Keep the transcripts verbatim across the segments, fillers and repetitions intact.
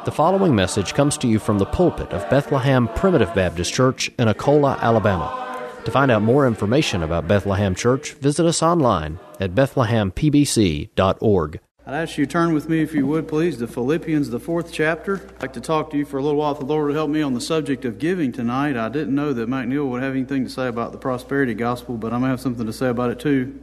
The following message comes to you from the pulpit of Bethlehem Primitive Baptist Church in Akola, Alabama. To find out more information about Bethlehem Church, visit us online at bethlehem p b c dot org. I'd ask you to turn with me, if you would, please, to Philippians, the fourth chapter. I'd like to talk to you for a little while. If the Lord would help me on the subject of giving tonight. I didn't know that McNeil would have anything to say about the prosperity gospel, but I'm going to have something to say about it too.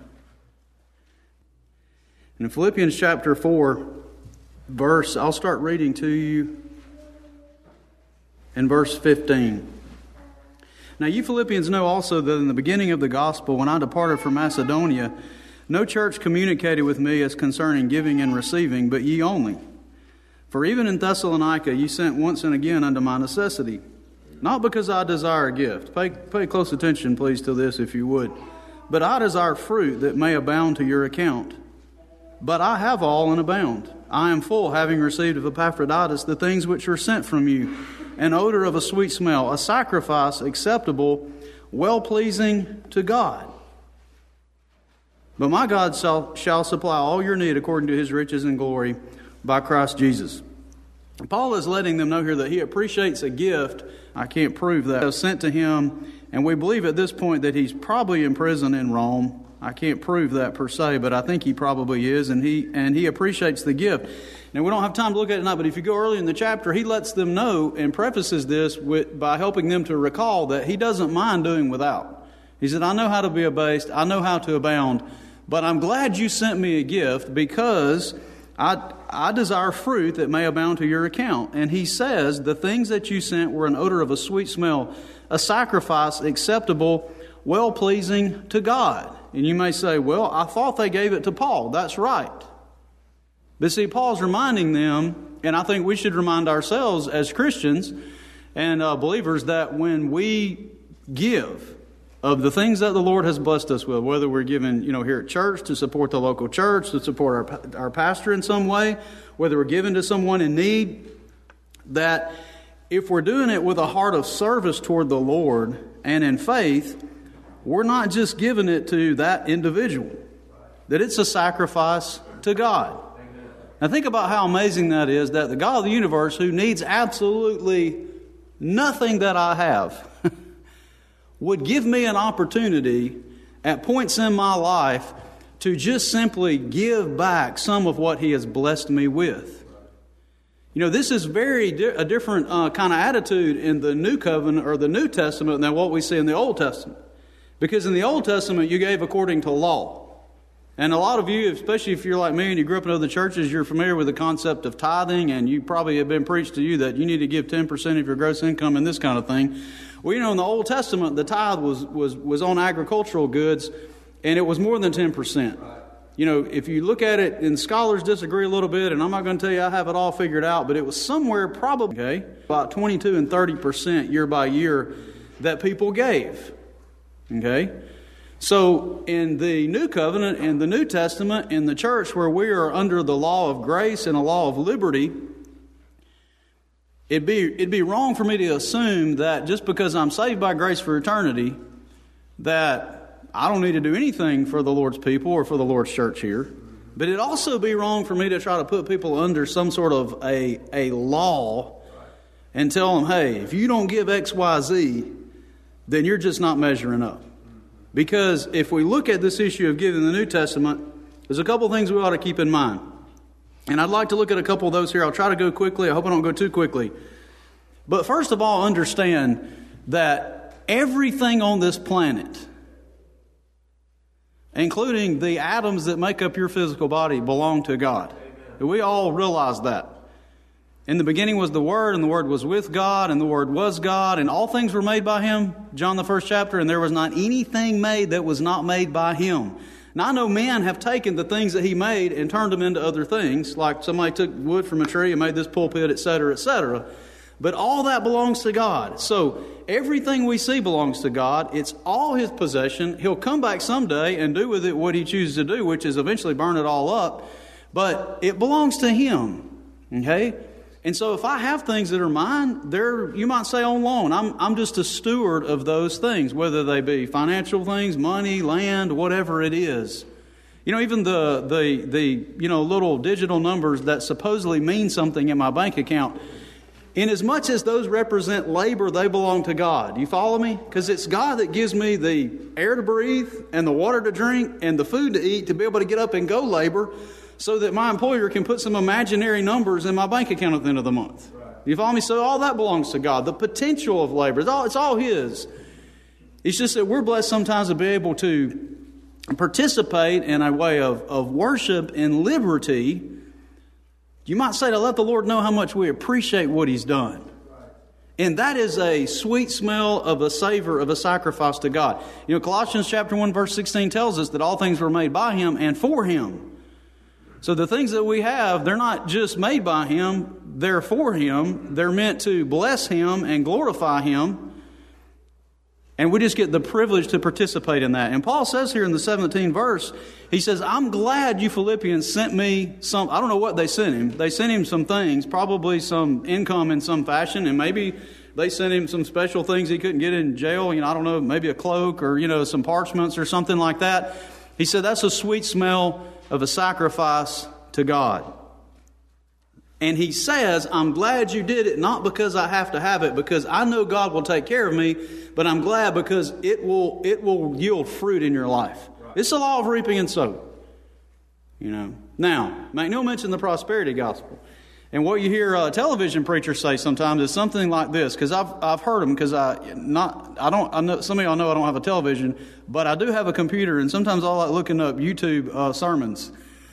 And in Philippians chapter four, verse, I'll start reading to you in verse fifteen. Now you Philippians know also that in the beginning of the gospel, when I departed from Macedonia, no church communicated with me as concerning giving and receiving, but ye only. For even in Thessalonica ye sent once and again unto my necessity, not because I desire a gift. Pay, pay close attention, please, to this, if you would. But I desire fruit that may abound to your account. But I have all and abound. I am full, having received of Epaphroditus the things which were sent from you, an odor of a sweet smell, a sacrifice acceptable, well-pleasing to God. But my God shall, shall supply all your need according to his riches and glory by Christ Jesus. Paul is letting them know here that he appreciates a gift. I can't prove that. It was sent to him, and we believe at this point that he's probably in prison in Rome. I can't prove that per se, but I think he probably is, and he and he appreciates the gift. Now, we don't have time to look at it tonight, but if you go early in the chapter, he lets them know and prefaces this with, by helping them to recall that he doesn't mind doing without. He said, I know how to be abased, I know how to abound, but I'm glad you sent me a gift because I, I desire fruit that may abound to your account. And he says, the things that you sent were an odor of a sweet smell, a sacrifice acceptable, well-pleasing to God. And you may say, well, I thought they gave it to Paul. That's right. But see, Paul's reminding them, and I think we should remind ourselves as Christians and uh, believers, that when we give of the things that the Lord has blessed us with, whether we're giving, you know, here at church to support the local church, to support our, our pastor in some way, whether we're giving to someone in need, that if we're doing it with a heart of service toward the Lord and in faith, we're not just giving it to that individual, that it's a sacrifice to God. Now think about how amazing that is, that the God of the universe, who needs absolutely nothing that I have, would give me an opportunity at points in my life to just simply give back some of what he has blessed me with. You know, this is very di- a different uh, kind of attitude in the New Covenant or the New Testament than what we see in the Old Testament. Because in the Old Testament, you gave according to law. And a lot of you, especially if you're like me and you grew up in other churches, you're familiar with the concept of tithing, and you probably have been preached to you that you need to give ten percent of your gross income and this kind of thing. Well, you know, in the Old Testament, the tithe was, was, was on agricultural goods, and it was more than ten percent. You know, if you look at it, and scholars disagree a little bit, and I'm not going to tell you I have it all figured out, but it was somewhere probably, okay, about twenty-two and thirty percent year by year that people gave. Okay? So in the New Covenant, in the New Testament, in the church where we are under the law of grace and a law of liberty, it'd be, it'd be wrong for me to assume that just because I'm saved by grace for eternity, that I don't need to do anything for the Lord's people or for the Lord's church here. But it'd also be wrong for me to try to put people under some sort of a, a law and tell them, hey, if you don't give X, Y, Z, then you're just not measuring up. Because if we look at this issue of giving in the New Testament, there's a couple things we ought to keep in mind. And I'd like to look at a couple of those here. I'll try to go quickly. I hope I don't go too quickly. But first of all, understand that everything on this planet, including the atoms that make up your physical body, belong to God. Amen. We all realize that. In the beginning was the Word, and the Word was with God, and the Word was God, and all things were made by Him, John the first chapter, and there was not anything made that was not made by Him. Now I know men have taken the things that He made and turned them into other things, like somebody took wood from a tree and made this pulpit, et cetera, et cetera. But all that belongs to God. So everything we see belongs to God. It's all His possession. He'll come back someday and do with it what He chooses to do, which is eventually burn it all up. But it belongs to Him. Okay? And so if I have things that are mine, they're, you might say, on loan. I'm, I'm just a steward of those things, whether they be financial things, money, land, whatever it is. You know, even the, the, the you know, little digital numbers that supposedly mean something in my bank account, in as much as those represent labor, they belong to God. You follow me? Because it's God that gives me the air to breathe and the water to drink and the food to eat to be able to get up and go labor so that my employer can put some imaginary numbers in my bank account at the end of the month. Right. You follow me? So all that belongs to God. The potential of labor, it's all, it's all His. It's just that we're blessed sometimes to be able to participate in a way of, of worship and liberty. You might say to let the Lord know how much we appreciate what He's done. And that is a sweet smell of a savor of a sacrifice to God. You know, Colossians chapter one verse sixteen tells us that all things were made by Him and for Him. So the things that we have, they're not just made by Him, they're for Him. They're meant to bless Him and glorify Him. And we just get the privilege to participate in that. And Paul says here in the seventeenth verse, he says, I'm glad you Philippians sent me some, I don't know what they sent him. They sent him some things, probably some income in some fashion, and maybe they sent him some special things he couldn't get in jail. You know, I don't know, maybe a cloak or, you know, some parchments or something like that. He said, that's a sweet smell of a sacrifice to God. And he says, I'm glad you did it, not because I have to have it, because I know God will take care of me, but I'm glad because it will it will yield fruit in your life. Right. It's the law of reaping and sowing. You know. Now, make no mention of the prosperity gospel. And what you hear uh, television preachers say sometimes is something like this, because I've I've heard them, because I not I don't I know some of y'all know I don't have a television, but I do have a computer, and sometimes I like looking up YouTube uh, sermons.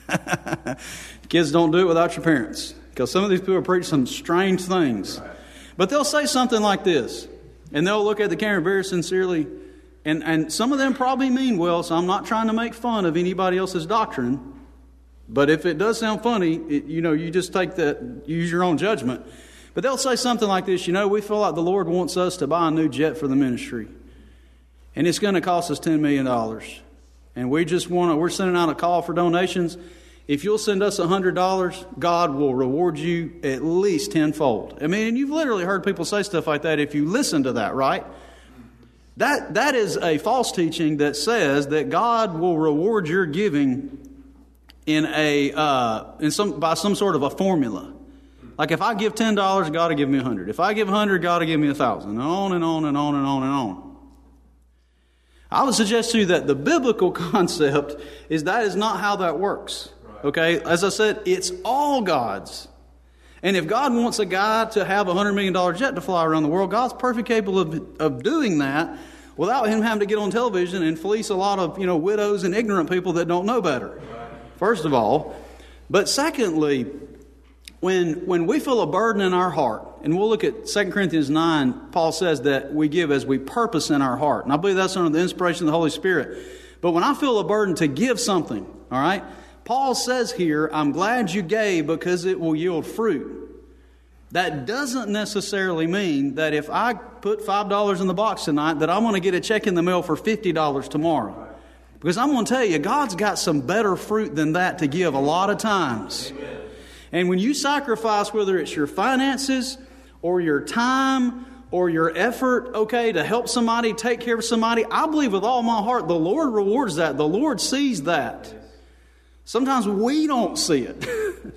Kids, don't do it without your parents. Because some of these people preach some strange things. But they'll say something like this. And they'll look at the camera very sincerely. And, and some of them probably mean well, so I'm not trying to make fun of anybody else's doctrine. But if it does sound funny, it, you know, you just take that, use your own judgment. But they'll say something like this, you know, we feel like the Lord wants us to buy a new jet for the ministry. And it's going to cost us ten million dollars. And we just want to, we're sending out a call for donations. If you'll send us one hundred dollars, God will reward you at least tenfold. I mean, and you've literally heard people say stuff like that if you listen to that, right? That that is a false teaching that says that God will reward your giving in a uh, in some by some sort of a formula. Like if I give ten dollars, God will give me one hundred dollars. If I give one hundred dollars, God will give me one thousand dollars. And on and on and on and on and on. I would suggest to you that the biblical concept is that is not how that works. Okay, as I said, it's all God's. And if God wants a guy to have a one hundred million dollars jet to fly around the world, God's perfectly capable of, of doing that without him having to get on television and fleece a lot of, you know, widows and ignorant people that don't know better, first of all. But secondly, when when we feel a burden in our heart, and we'll look at Second Corinthians nine, Paul says that we give as we purpose in our heart. And I believe that's under the inspiration of the Holy Spirit. But when I feel a burden to give something, all right, Paul says here, I'm glad you gave because it will yield fruit. That doesn't necessarily mean that if I put five dollars in the box tonight, that I'm going to get a check in the mail for fifty dollars tomorrow. Because I'm going to tell you, God's got some better fruit than that to give a lot of times. Amen. And when you sacrifice, whether it's your finances or your time or your effort, okay, to help somebody, take care of somebody, I believe with all my heart, the Lord rewards that. The Lord sees that. Sometimes we don't see it.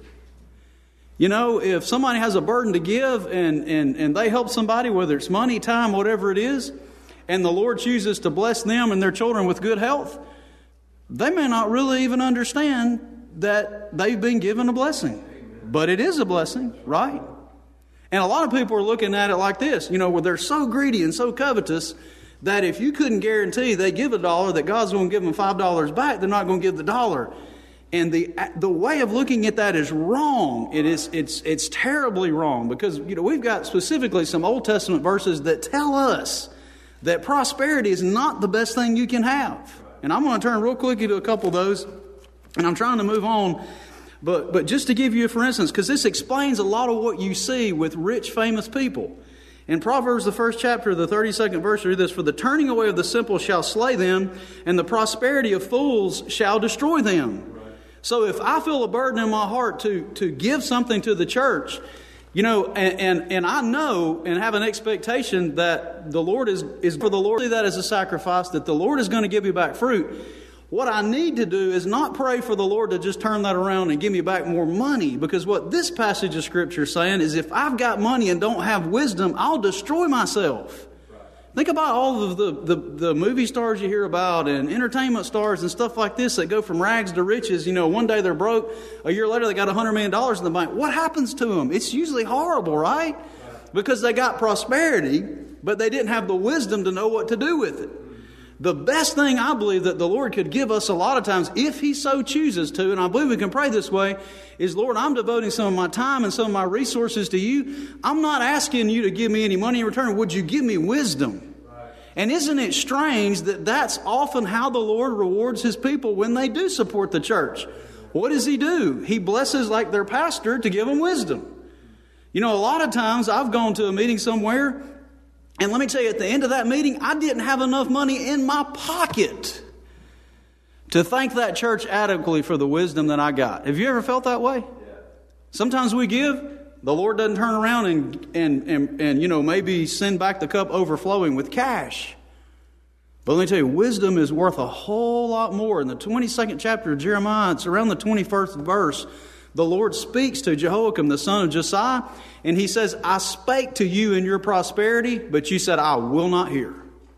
You know, if somebody has a burden to give and, and, and they help somebody, whether it's money, time, whatever it is, and the Lord chooses to bless them and their children with good health, they may not really even understand that they've been given a blessing. But it is a blessing, right? And a lot of people are looking at it like this, you know, where they're so greedy and so covetous that if you couldn't guarantee they give a dollar, that God's going to give them five dollars back, they're not going to give the dollar. And the the way of looking at that is wrong. It is it's it's terribly wrong, because you know we've got specifically some Old Testament verses that tell us that prosperity is not the best thing you can have. And I'm going to turn real quickly to a couple of those, and I'm trying to move on. But but just to give you, for instance, because this explains a lot of what you see with rich, famous people. In Proverbs, the first chapter, the thirty-second verse, read this: "For the turning away of the simple shall slay them, and the prosperity of fools shall destroy them." So if I feel a burden in my heart to, to give something to the church, you know, and, and, and I know and have an expectation that the Lord is, is for the Lord, see that as a sacrifice, that the Lord is going to give you back fruit. What I need to do is not pray for the Lord to just turn that around and give me back more money, because what this passage of Scripture is saying is if I've got money and don't have wisdom, I'll destroy myself. Right. Think about all of the, the, the movie stars you hear about and entertainment stars and stuff like this that go from rags to riches. You know, one day they're broke, a year later they got one hundred million dollars in the bank. What happens to them? It's usually horrible, right? Right. Because they got prosperity, but they didn't have the wisdom to know what to do with it. The best thing I believe that the Lord could give us a lot of times, if He so chooses to, and I believe we can pray this way, is, Lord, I'm devoting some of my time and some of my resources to You. I'm not asking You to give me any money in return. Would You give me wisdom? Right. And isn't it strange that that's often how the Lord rewards His people when they do support the church? What does He do? He blesses like their pastor to give them wisdom. You know, a lot of times I've gone to a meeting somewhere, and let me tell you, at the end of that meeting, I didn't have enough money in my pocket to thank that church adequately for the wisdom that I got. Have you ever felt that way? Yeah. Sometimes we give, the Lord doesn't turn around and, and, and, and, you know, maybe send back the cup overflowing with cash. But let me tell you, wisdom is worth a whole lot more. In the twenty-second chapter of Jeremiah, it's around the twenty-first verse, the Lord speaks to Jehoiakim, the son of Josiah, and He says, I spake to you in your prosperity, but you said, I will not hear.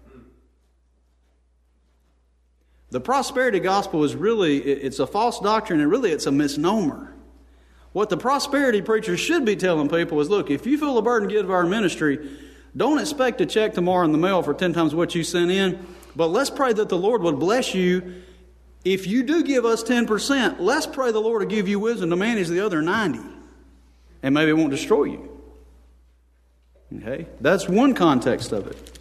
The prosperity gospel is really, it's a false doctrine, and really it's a misnomer. What the prosperity preachers should be telling people is, look, if you feel a burden to give to our ministry, don't expect a check tomorrow in the mail for ten times what you sent in, but let's pray that the Lord would bless you. If you do give us ten percent, let's pray the Lord will give you wisdom to manage the other ninety. And maybe it won't destroy you. Okay? That's one context of it.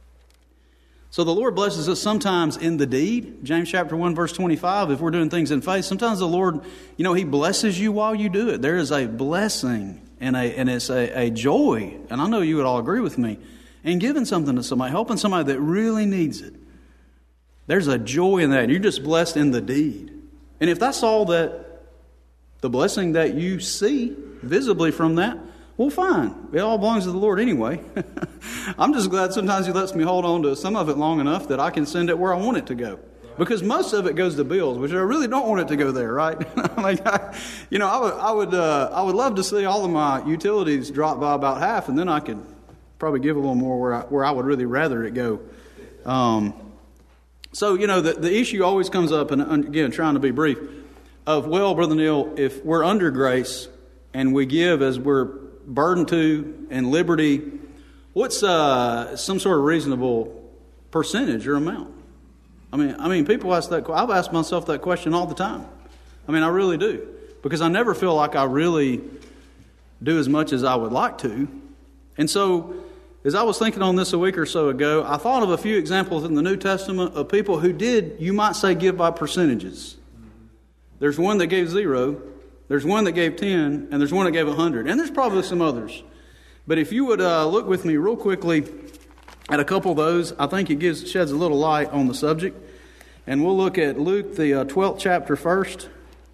So the Lord blesses us sometimes in the deed. James chapter one, verse twenty-five, if we're doing things in faith, sometimes the Lord, you know, He blesses you while you do it. There is a blessing and, a, and it's a, a joy, and I know you would all agree with me, in giving something to somebody, helping somebody that really needs it. There's a joy in that. You're just blessed in the deed. And if that's all that, the blessing that you see visibly from that, well, fine. It all belongs to the Lord anyway. I'm just glad sometimes He lets me hold on to some of it long enough that I can send it where I want it to go. Because most of it goes to bills, which I really don't want it to go there, right? like, I, you know, I would, I would, uh, I would love to see all of my utilities drop by about half, and then I could probably give a little more where I, where I would really rather it go. Um, So, you know, the, the issue always comes up, and again, trying to be brief, of, well, Brother Neil, if we're under grace and we give as we're burdened to and liberty, what's uh, some sort of reasonable percentage or amount? I mean, I mean, people ask that. I've asked myself that question all the time. I mean, I really do, because I never feel like I really do as much as I would like to. And so, as I was thinking on this a week or so ago, I thought of a few examples in the New Testament of people who did, you might say, give by percentages. There's one that gave zero, there's one that gave ten, and there's one that gave a hundred. And there's probably some others. But if you would uh, look with me real quickly at a couple of those, I think it gives sheds a little light on the subject. And we'll look at Luke, the uh, twelfth chapter first.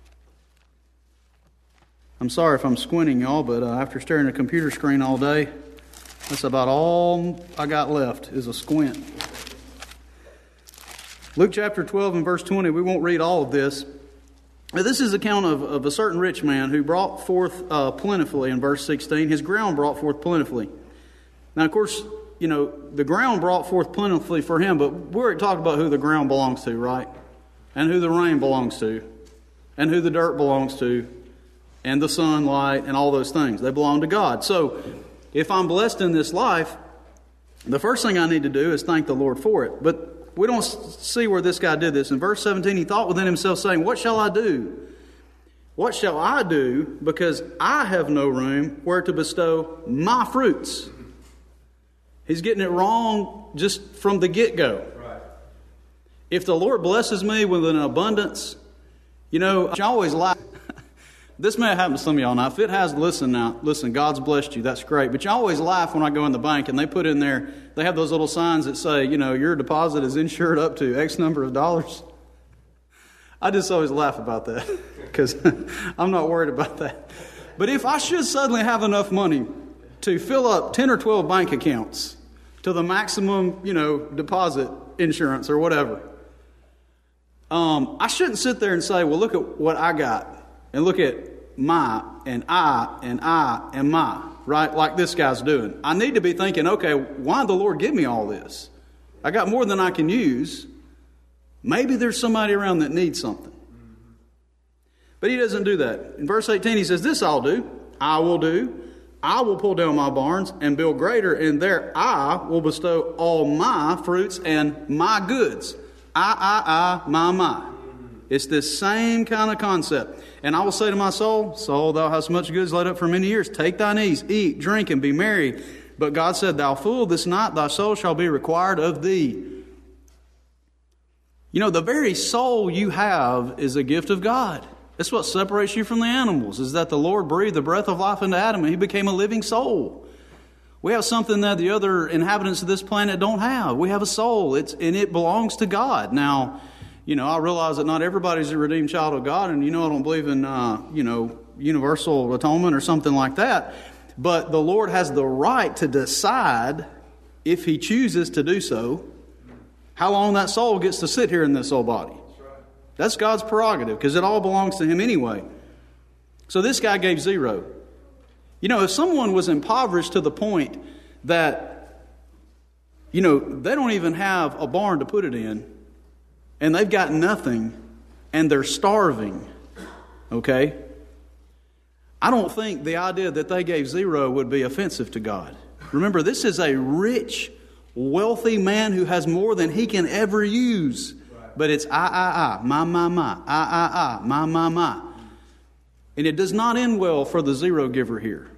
I'm sorry if I'm squinting, y'all, but uh, after staring at a computer screen all day, that's about all I got left is a squint. Luke chapter twelve and verse twenty, we won't read all of this. But this is the account of, of a certain rich man who brought forth uh, plentifully in verse sixteen. His ground brought forth plentifully. Now, of course, you know, the ground brought forth plentifully for him, but we're talking about who the ground belongs to, right? And who the rain belongs to, and who the dirt belongs to, and the sunlight, and all those things. They belong to God. So, if I'm blessed in this life, the first thing I need to do is thank the Lord for it. But we don't see where this guy did this. In verse seventeen, he thought within himself, saying, what shall I do? What shall I do? Because I have no room where to bestow my fruits. He's getting it wrong just from the get-go. Right. If the Lord blesses me with an abundance, you know, I always laugh. This may happen to some of y'all now. If it has, listen now. Listen, God's blessed you. That's great. But you always laugh when I go in the bank and they put in there, they have those little signs that say, you know, your deposit is insured up to X number of dollars. I just always laugh about that because I'm not worried about that. But if I should suddenly have enough money to fill up ten or twelve bank accounts to the maximum, you know, deposit insurance or whatever, Um, I shouldn't sit there and say, well, look at what I got, and look at my, and I, and I, and my, right? Like this guy's doing. I need to be thinking, okay, why did the Lord give me all this? I got more than I can use. Maybe there's somebody around that needs something. But he doesn't do that. In verse eighteen, he says, this I'll do, I will do. I will pull down my barns and build greater, and there I will bestow all my fruits and my goods. I, I, I, my, my. It's this same kind of concept. And I will say to my soul, soul, thou hast much goods laid up for many years. Take thine ease, eat, drink, and be merry. But God said, thou fool, this night thy soul shall be required of thee. You know, the very soul you have is a gift of God. That's what separates you from the animals, is that the Lord breathed the breath of life into Adam and he became a living soul. We have something that the other inhabitants of this planet don't have. We have a soul, it's, and it belongs to God. Now, you know, I realize that not everybody's a redeemed child of God, and you know I don't believe in, uh, you know, universal atonement or something like that. But the Lord has the right to decide, if he chooses to do so, how long that soul gets to sit here in this old body. That's God's prerogative, because it all belongs to him anyway. So this guy gave zero. You know, if someone was impoverished to the point that, you know, they don't even have a barn to put it in, and they've got nothing, and they're starving, okay? I don't think the idea that they gave zero would be offensive to God. Remember, this is a rich, wealthy man who has more than he can ever use. But it's I, I, I, my, my, my, I, I, I, my, my, my. And it does not end well for the zero giver here.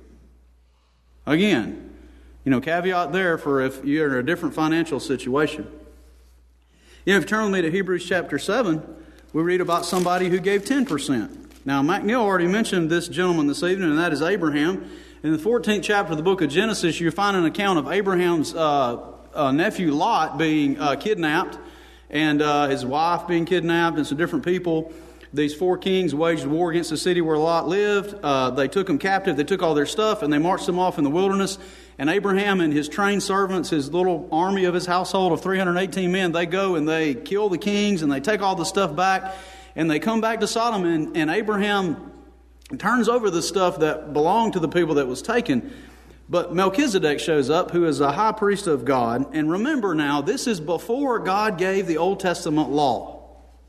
Again, you know, caveat there for if you're in a different financial situation. You know, if you turn with me to Hebrews chapter seven, we read about somebody who gave ten percent. Now, McNeil already mentioned this gentleman this evening, and that is Abraham. In the fourteenth chapter of the book of Genesis, you find an account of Abraham's uh, uh, nephew Lot being uh, kidnapped, and uh, his wife being kidnapped, and some different people. These four kings waged war against the city where Lot lived. Uh, they took him captive. They took all their stuff, and they marched them off in the wilderness. And Abraham and his trained servants, his little army of his household of three hundred eighteen men, they go and they kill the kings, and they take all the stuff back. And they come back to Sodom, and, and Abraham turns over the stuff that belonged to the people that was taken. But Melchizedek shows up, who is a high priest of God. And remember now, this is before God gave the Old Testament law.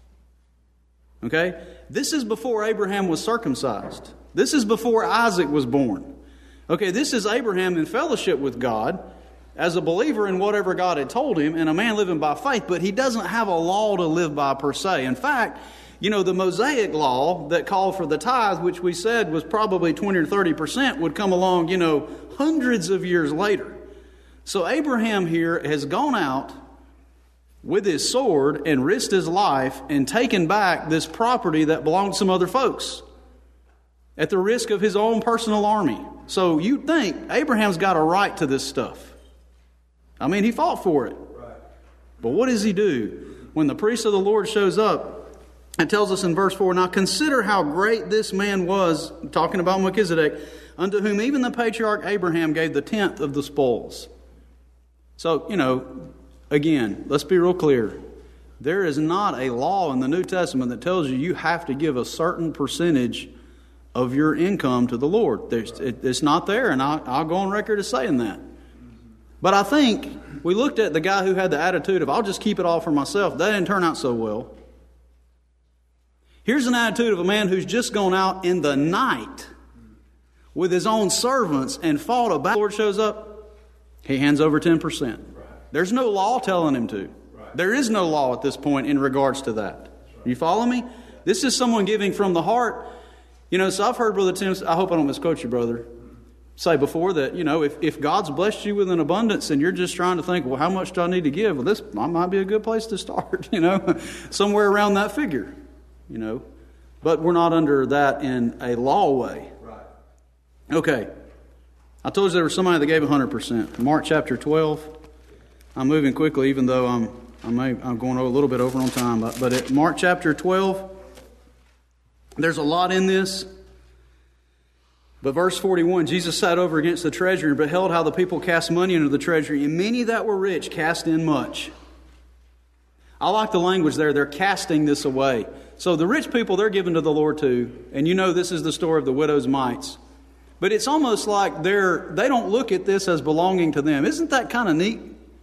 Okay? This is before Abraham was circumcised. This is before Isaac was born. Okay, this is Abraham in fellowship with God as a believer in whatever God had told him, and a man living by faith, but he doesn't have a law to live by per se. In fact, you know, the Mosaic law that called for the tithe, which we said was probably twenty or thirty percent, would come along, you know, hundreds of years later. So Abraham here has gone out with his sword and risked his life and taken back this property that belonged to some other folks at the risk of his own personal army. So you'd think Abraham's got a right to this stuff. I mean, he fought for it. But what does he do? When the priest of the Lord shows up, it tells us in verse four, now consider how great this man was, talking about Melchizedek, unto whom even the patriarch Abraham gave the tenth of the spoils. So, you know, again, let's be real clear. There is not a law in the New Testament that tells you you have to give a certain percentage of your income to the Lord. There's, it, it's not there, and I'll, I'll go on record as saying that. But I think we looked at the guy who had the attitude of, I'll just keep it all for myself. That didn't turn out so well. Here's an attitude of a man who's just gone out in the night with his own servants and fought a battle. The Lord shows up, he hands over ten percent. Right. There's no law telling him to. Right. There is no law at this point in regards to that. Right. You follow me? This is someone giving from the heart. You know, so I've heard Brother Tim, I hope I don't misquote you, brother, say before that, you know, if, if God's blessed you with an abundance and you're just trying to think, well, how much do I need to give? Well, this might be a good place to start, you know, somewhere around that figure. You know, but we're not under that in a law way. Right. Okay. I told you there was somebody that gave one hundred percent. Mark chapter twelve. I'm moving quickly, even though I'm I may, I'm going a little bit over on time. But, but at Mark chapter twelve, there's a lot in this. But verse forty-one, Jesus sat over against the treasury and beheld how the people cast money into the treasury, and many that were rich cast in much. I like the language there. They're casting this away. So the rich people, they're giving to the Lord too. And you know this is the story of the widow's mites. But it's almost like they're, they don't look at this as belonging to them. Isn't that kind of neat?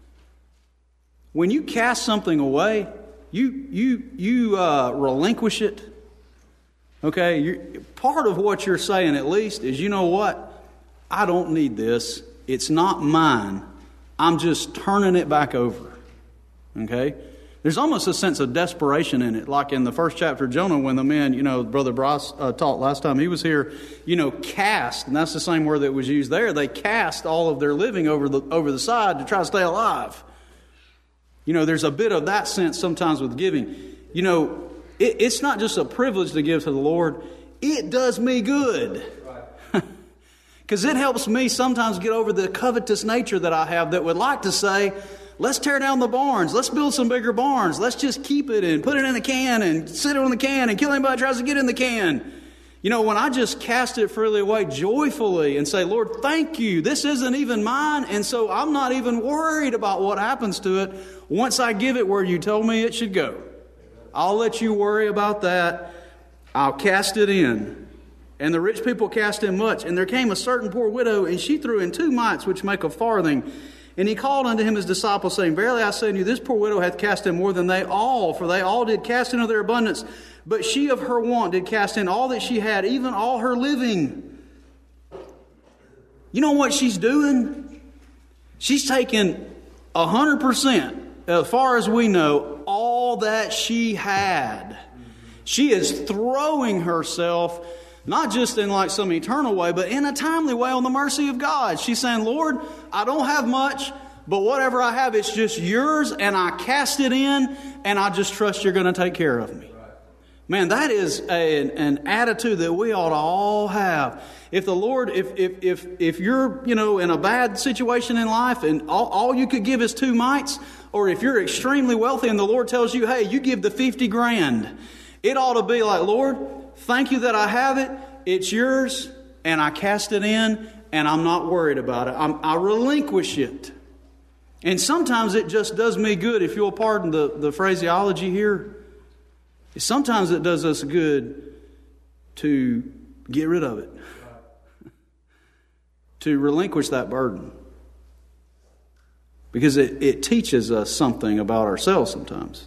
When you cast something away, you you you uh, relinquish it. Okay, you're, part of what you're saying at least is, you know what? I don't need this. It's not mine. I'm just turning it back over. Okay? There's almost a sense of desperation in it, like in the first chapter of Jonah when the men, you know, Brother Bryce uh, taught last time he was here, you know, cast, and that's the same word that was used there. They cast all of their living over the over the side to try to stay alive. You know, there's a bit of that sense sometimes with giving. You know, it, it's not just a privilege to give to the Lord. It does me good. Because it helps me sometimes get over the covetous nature that I have that would like to say, let's tear down the barns. Let's build some bigger barns. Let's just keep it and put it in the can and sit it on the can and kill anybody who tries to get in the can. You know, when I just cast it freely away joyfully and say, Lord, thank you. This isn't even mine. And so I'm not even worried about what happens to it once I give it where you told me it should go. I'll let you worry about that. I'll cast it in. And the rich people cast in much. And there came a certain poor widow, and she threw in two mites, which make a farthing. And he called unto him his disciples, saying, Verily I say unto you, this poor widow hath cast in more than they all, for they all did cast into their abundance. But she of her want did cast in all that she had, even all her living. You know what she's doing? She's taking a hundred percent, as far as we know, all that she had. She is throwing herself, not just in like some eternal way, but in a timely way on the mercy of God. She's saying, Lord, I don't have much, but whatever I have, it's just yours, and I cast it in, and I just trust you're going to take care of me. Man, that is a, an attitude that we ought to all have. If the Lord, if if if if you're, you know, in a bad situation in life and all, all you could give is two mites, or if you're extremely wealthy and the Lord tells you, hey, you give the fifty grand, it ought to be like, Lord, thank you that I have it. It's yours, and I cast it in, and I'm not worried about it. I'm, I relinquish it. And sometimes it just does me good, if you'll pardon the, the phraseology here. Sometimes it does us good to get rid of it. To relinquish that burden. Because it, it teaches us something about ourselves sometimes.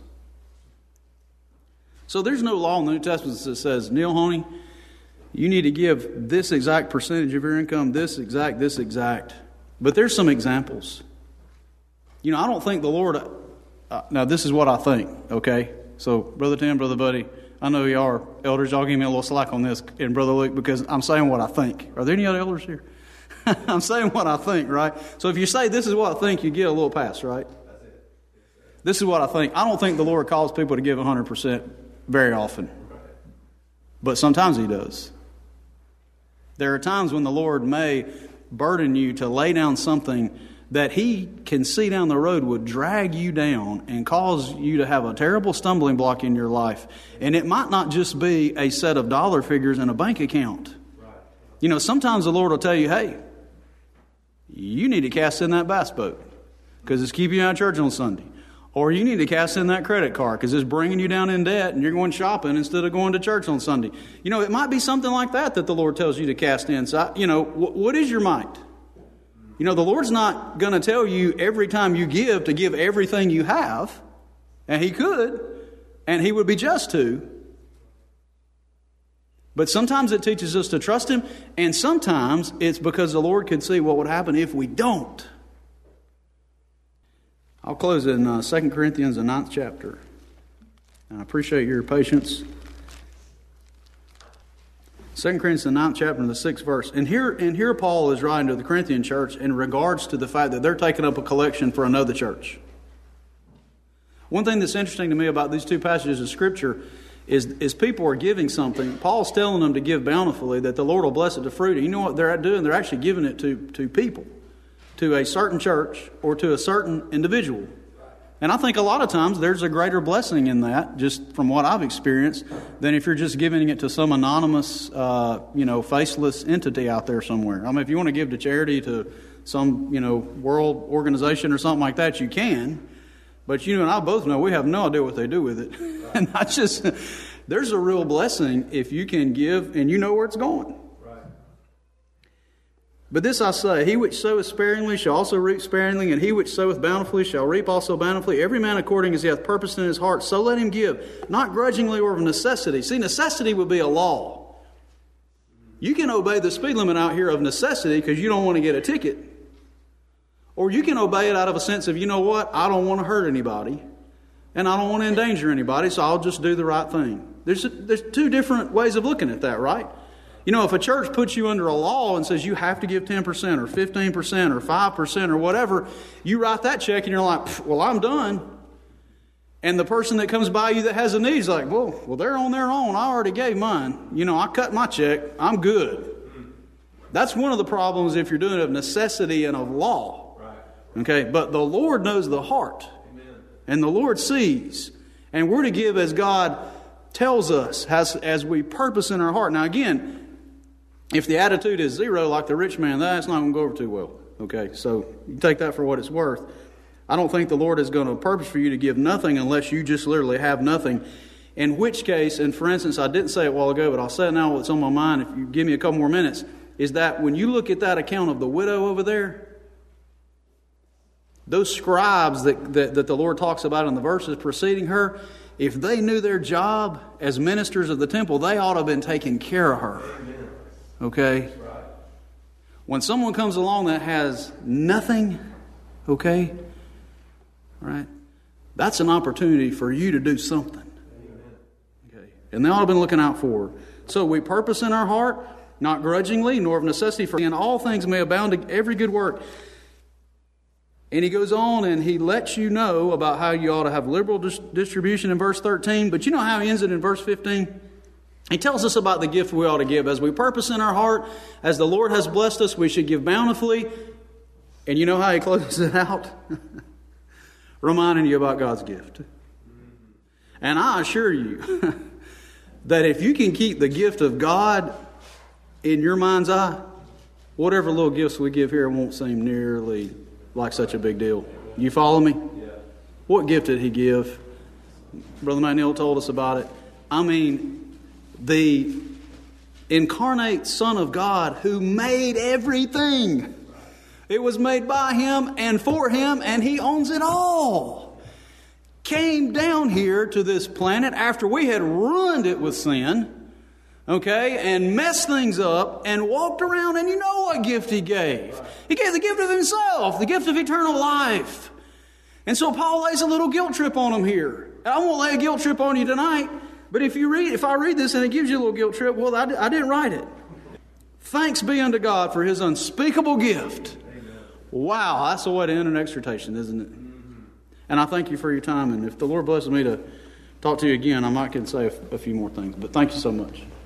So there's no law in the New Testament that says, Neil Honey, you need to give this exact percentage of your income, this exact, this exact. But there's some examples. You know, I don't think the Lord... Uh, now, this is what I think, okay? So, Brother Tim, Brother Buddy, I know you are elders. Y'all give me a little slack on this, and Brother Luke, because I'm saying what I think. Are there any other elders here? I'm saying what I think, right? So if you say this is what I think, you get a little pass, right? This is what I think. I don't think the Lord calls people to give one hundred percent very often. But sometimes He does. There are times when the Lord may burden you to lay down something that He can see down the road would drag you down and cause you to have a terrible stumbling block in your life. And it might not just be a set of dollar figures in a bank account. You know, sometimes the Lord will tell you, hey, you need to cast in that bass boat because it's keeping you out of church on Sunday. Or you need to cast in that credit card because it's bringing you down in debt and you're going shopping instead of going to church on Sunday. You know, it might be something like that that the Lord tells you to cast in. So, you know, w- what is your might? You know, the Lord's not going to tell you every time you give to give everything you have. And He could. And He would be just to. But sometimes it teaches us to trust Him. And sometimes it's because the Lord can see what would happen if we don't. I'll close in uh, Second Corinthians, the ninth chapter. And I appreciate your patience. Second Corinthians, the ninth chapter, and the sixth verse. And here, and here Paul is writing to the Corinthian church in regards to the fact that they're taking up a collection for another church. One thing that's interesting to me about these two passages of Scripture is, is people are giving something. Paul's telling them to give bountifully, that the Lord will bless it to fruit. And you know what they're doing? They're actually giving it to, to people. To a certain church or to a certain individual. And I think a lot of times there's a greater blessing in that, just from what I've experienced, than if you're just giving it to some anonymous, uh, you know, faceless entity out there somewhere. I mean, if you want to give to charity to some, you know, world organization or something like that, you can. But you and I both know we have no idea what they do with it. Right. And I just, there's a real blessing if you can give and you know where it's going. Right. But this I say, he which soweth sparingly shall also reap sparingly, and he which soweth bountifully shall reap also bountifully. Every man according as he hath purposed in his heart, so let him give, not grudgingly or of necessity. See, necessity would be a law. You can obey the speed limit out here of necessity because you don't want to get a ticket. Or you can obey it out of a sense of, you know what, I don't want to hurt anybody, and I don't want to endanger anybody, so I'll just do the right thing. There's, a, there's two different ways of looking at that, right? You know, if a church puts you under a law and says you have to give ten percent or fifteen percent or five percent or whatever, you write that check and you're like, well, I'm done. And the person that comes by you that has a need is like, well, well, they're on their own. I already gave mine. You know, I cut my check. I'm good. That's one of the problems if you're doing it of necessity and of law. Okay, but the Lord knows the heart. Amen. And the Lord sees. And we're to give as God tells us, as, as we purpose in our heart. Now again, if the attitude is zero like the rich man, that's not going to go over too well. Okay, so you take that for what it's worth. I don't think the Lord is going to purpose for you to give nothing unless you just literally have nothing. In which case, and for instance, I didn't say it a while ago, but I'll say it now what's on my mind if you give me a couple more minutes, is that when you look at that account of the widow over there, those scribes that, that, that the Lord talks about in the verses preceding her, if they knew their job as ministers of the temple, they ought to have been taking care of her. Okay? When someone comes along that has nothing, okay, right, that's an opportunity for you to do something. Okay? And they ought to have been looking out for her. So we purpose in our heart, not grudgingly, nor of necessity, for in all things may abound to every good work. And he goes on and he lets you know about how you ought to have liberal dis- distribution in verse thirteen. But you know how he ends it in verse fifteen? He tells us about the gift we ought to give. As we purpose in our heart, as the Lord has blessed us, we should give bountifully. And you know how he closes it out? Reminding you about God's gift. And I assure you that if you can keep the gift of God in your mind's eye, whatever little gifts we give here won't seem nearly like such a big deal. You follow me? Yeah. What gift did he give? Brother McNeil told us about it. I mean, the incarnate Son of God who made everything. It was made by him and for him, and he owns it all. Came down here to this planet after we had ruined it with sin, okay, and messed things up and walked around, and you know what gift he gave. He gave the gift of himself, the gift of eternal life. And so Paul lays a little guilt trip on him here. I won't lay a guilt trip on you tonight, but if you read, if I read this and it gives you a little guilt trip, well, I, I didn't write it. Thanks be unto God for his unspeakable gift. Amen. Wow, that's the way to end an exhortation, isn't it? Mm-hmm. And I thank you for your time, and if the Lord blesses me to talk to you again, I might can say a, a few more things, but thank you so much.